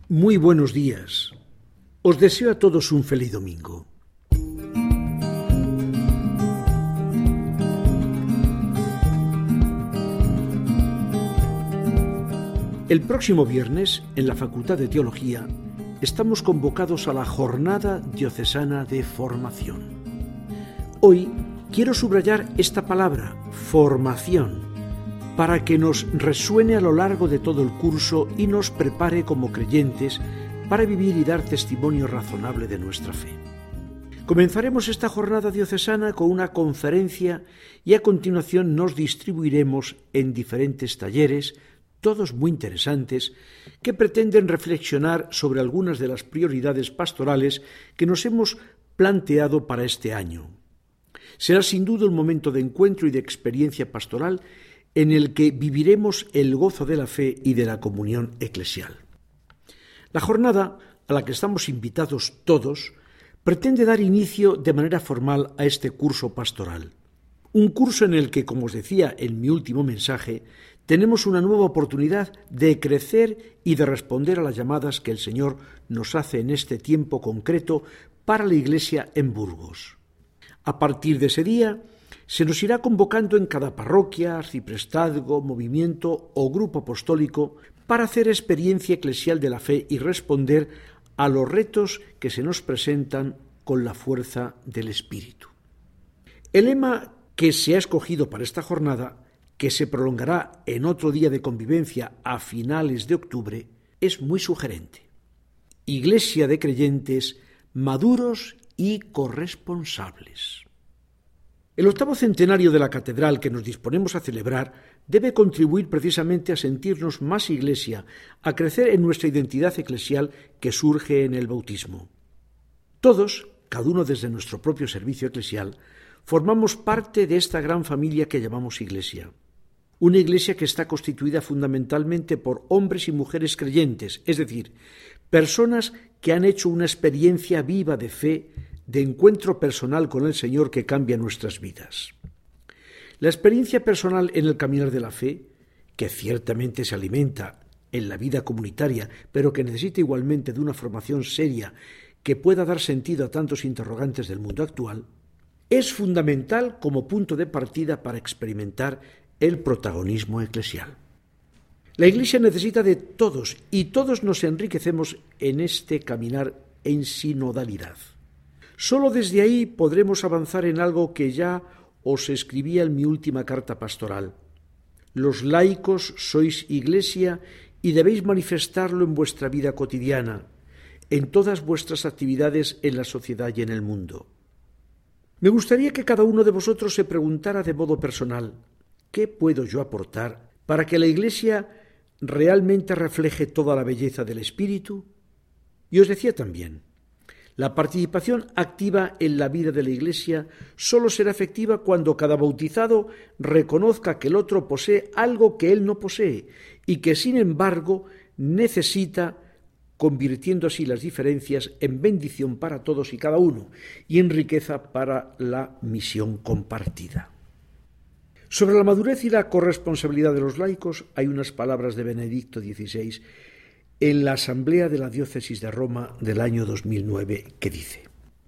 Muy buenos días. Os deseo a todos un feliz domingo. El próximo viernes, en la Facultad de Teología, estamos convocados a la Jornada Diocesana de Formación. Hoy quiero subrayar esta palabra, formación, para que nos resuene a lo largo de todo el curso y nos prepare como creyentes para vivir y dar testimonio razonable de nuestra fe. Comenzaremos esta jornada diocesana con una conferencia y a continuación nos distribuiremos en diferentes talleres, todos muy interesantes, que pretenden reflexionar sobre algunas de las prioridades pastorales que nos hemos planteado para este año. Será sin duda un momento de encuentro y de experiencia pastoral en el que viviremos el gozo de la fe y de la comunión eclesial. La jornada, a la que estamos invitados todos, pretende dar inicio de manera formal a este curso pastoral. Un curso en el que, como os decía en mi último mensaje, tenemos una nueva oportunidad de crecer y de responder a las llamadas que el Señor nos hace en este tiempo concreto para la Iglesia en Burgos. A partir de ese día, se nos irá convocando en cada parroquia, arciprestazgo, movimiento o grupo apostólico para hacer experiencia eclesial de la fe y responder a los retos que se nos presentan con la fuerza del Espíritu. El lema que se ha escogido para esta jornada, que se prolongará en otro día de convivencia a finales de octubre, es muy sugerente. Iglesia de creyentes maduros y corresponsables. El 8º centenario de la Catedral que nos disponemos a celebrar debe contribuir precisamente a sentirnos más Iglesia, a crecer en nuestra identidad eclesial que surge en el bautismo. Todos, cada uno desde nuestro propio servicio eclesial, formamos parte de esta gran familia que llamamos Iglesia. Una Iglesia que está constituida fundamentalmente por hombres y mujeres creyentes, es decir, personas que han hecho una experiencia viva de fe, de encuentro personal con el Señor que cambia nuestras vidas. La experiencia personal en el caminar de la fe, que ciertamente se alimenta en la vida comunitaria, pero que necesita igualmente de una formación seria que pueda dar sentido a tantos interrogantes del mundo actual, es fundamental como punto de partida para experimentar el protagonismo eclesial. La Iglesia necesita de todos y todos nos enriquecemos en este caminar en sinodalidad. Solo desde ahí podremos avanzar en algo que ya os escribía en mi última carta pastoral. Los laicos sois Iglesia y debéis manifestarlo en vuestra vida cotidiana, en todas vuestras actividades en la sociedad y en el mundo. Me gustaría que cada uno de vosotros se preguntara de modo personal, ¿qué puedo yo aportar para que la Iglesia realmente refleje toda la belleza del Espíritu? Y os decía también, la participación activa en la vida de la Iglesia solo será efectiva cuando cada bautizado reconozca que el otro posee algo que él no posee y que, sin embargo, necesita, convirtiendo así las diferencias en bendición para todos y cada uno y en riqueza para la misión compartida. Sobre la madurez y la corresponsabilidad de los laicos hay unas palabras de Benedicto XVI en la Asamblea de la Diócesis de Roma del año 2009 que dice: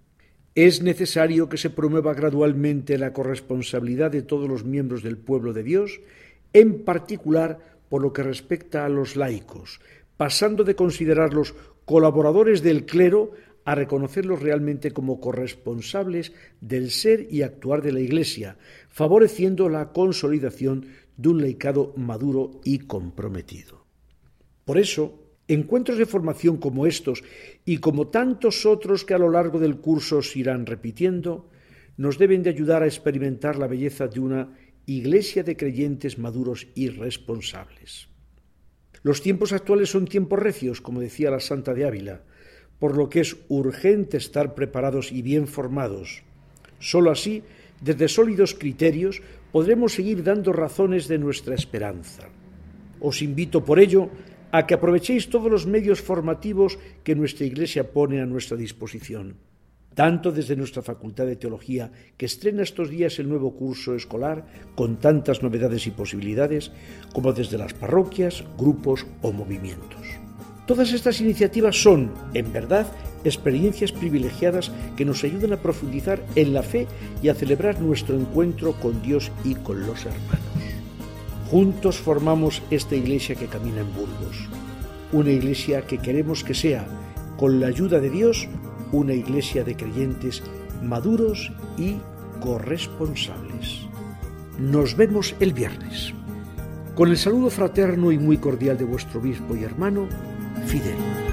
«Es necesario que se promueva gradualmente la corresponsabilidad de todos los miembros del pueblo de Dios, en particular por lo que respecta a los laicos, pasando de considerarlos colaboradores del clero a reconocerlos realmente como corresponsables del ser y actuar de la Iglesia, favoreciendo la consolidación de un laicado maduro y comprometido». Por eso, encuentros de formación como estos y como tantos otros que a lo largo del curso se irán repitiendo, nos deben de ayudar a experimentar la belleza de una Iglesia de creyentes maduros y responsables. Los tiempos actuales son tiempos recios, como decía la Santa de Ávila, por lo que es urgente estar preparados y bien formados. Solo así, desde sólidos criterios, podremos seguir dando razones de nuestra esperanza. Os invito por ello a que aprovechéis todos los medios formativos que nuestra Iglesia pone a nuestra disposición, tanto desde nuestra Facultad de Teología, que estrena estos días el nuevo curso escolar con tantas novedades y posibilidades, como desde las parroquias, grupos o movimientos. Todas estas iniciativas son, en verdad, experiencias privilegiadas que nos ayudan a profundizar en la fe y a celebrar nuestro encuentro con Dios y con los hermanos. Juntos formamos esta iglesia que camina en Burgos, una iglesia que queremos que sea, con la ayuda de Dios, una iglesia de creyentes maduros y corresponsables. Nos vemos el viernes. Con el saludo fraterno y muy cordial de vuestro obispo y hermano, Fidel.